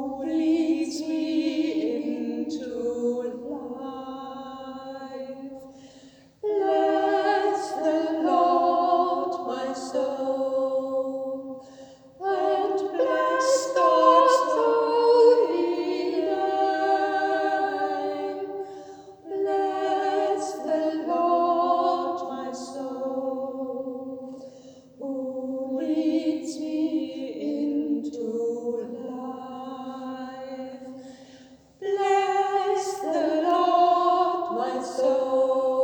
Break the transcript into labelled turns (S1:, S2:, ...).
S1: leads me into life. Bless the Lord, my soul, and bless God's holy name. Bless the Lord, my soul, who leads me into life. Bless the Lord, my soul,